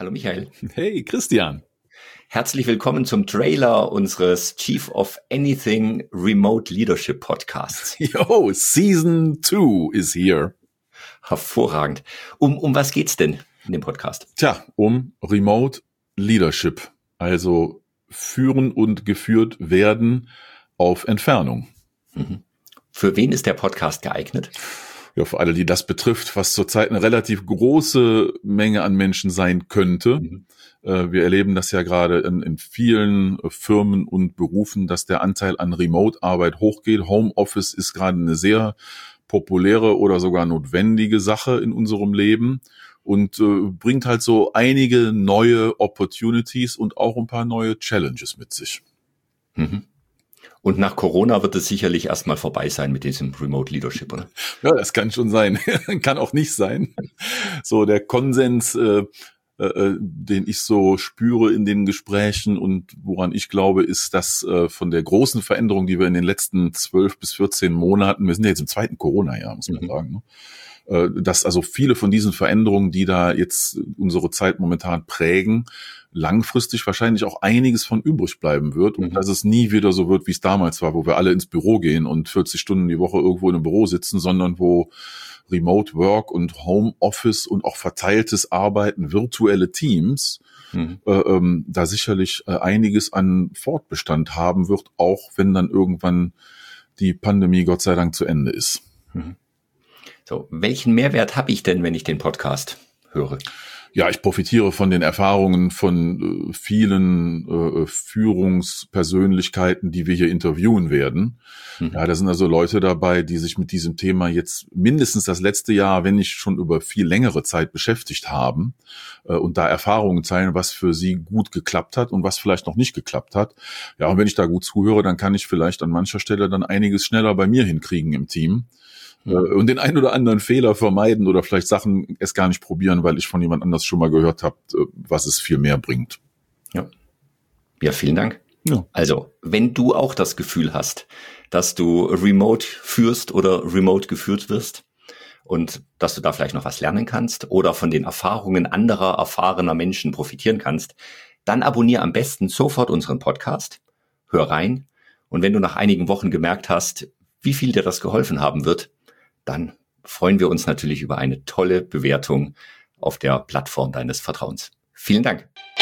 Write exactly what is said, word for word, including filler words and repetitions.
Hallo Michael. Hey Christian. Herzlich willkommen zum Trailer unseres Chief of Anything Remote Leadership Podcasts. Yo, Season two is here. Hervorragend. Um, um was geht's denn in dem Podcast? Tja, um Remote Leadership. Also führen und geführt werden auf Entfernung. Mhm. Für wen ist der Podcast geeignet? Ja, für alle, die das betrifft, was zurzeit eine relativ große Menge an Menschen sein könnte. Mhm. Wir erleben das ja gerade in, in vielen Firmen und Berufen, dass der Anteil an Remote-Arbeit hochgeht. Homeoffice ist gerade eine sehr populäre oder sogar notwendige Sache in unserem Leben und äh, bringt halt so einige neue Opportunities und auch ein paar neue Challenges mit sich. Mhm. Und nach Corona wird es sicherlich erstmal vorbei sein mit diesem Remote Leadership, oder? Ja, das kann schon sein. Kann auch nicht sein. So der Konsens, äh, äh, den ich so spüre in den Gesprächen und woran ich glaube, ist, dass äh, von der großen Veränderung, die wir in den letzten zwölf bis vierzehn Monaten, wir sind ja jetzt im zweiten Corona-Jahr, muss man mhm. sagen, ne? Dass also viele von diesen Veränderungen, die da jetzt unsere Zeit momentan prägen, langfristig wahrscheinlich auch einiges von übrig bleiben wird und mhm. dass es nie wieder so wird, wie es damals war, wo wir alle ins Büro gehen und vierzig Stunden die Woche irgendwo in einem Büro sitzen, sondern wo Remote Work und Homeoffice und auch verteiltes Arbeiten, virtuelle Teams, mhm. äh, ähm, da sicherlich äh, einiges an Fortbestand haben wird, auch wenn dann irgendwann die Pandemie Gott sei Dank zu Ende ist. Mhm. So, welchen Mehrwert habe ich denn, wenn ich den Podcast höre? Ja, ich profitiere von den Erfahrungen von äh, vielen äh, Führungspersönlichkeiten, die wir hier interviewen werden. Mhm. Ja, da sind also Leute dabei, die sich mit diesem Thema jetzt mindestens das letzte Jahr, wenn nicht schon über viel längere Zeit beschäftigt haben äh, und da Erfahrungen teilen, was für sie gut geklappt hat und was vielleicht noch nicht geklappt hat. Ja, und wenn ich da gut zuhöre, dann kann ich vielleicht an mancher Stelle dann einiges schneller bei mir hinkriegen im Team. Und den ein oder anderen Fehler vermeiden oder vielleicht Sachen erst gar nicht probieren, weil ich von jemand anders schon mal gehört habe, was es viel mehr bringt. Ja, ja, vielen Dank. Ja. Also, wenn du auch das Gefühl hast, dass du remote führst oder remote geführt wirst und dass du da vielleicht noch was lernen kannst oder von den Erfahrungen anderer erfahrener Menschen profitieren kannst, dann abonniere am besten sofort unseren Podcast, hör rein und wenn du nach einigen Wochen gemerkt hast, wie viel dir das geholfen haben wird, dann freuen wir uns natürlich über eine tolle Bewertung auf der Plattform deines Vertrauens. Vielen Dank.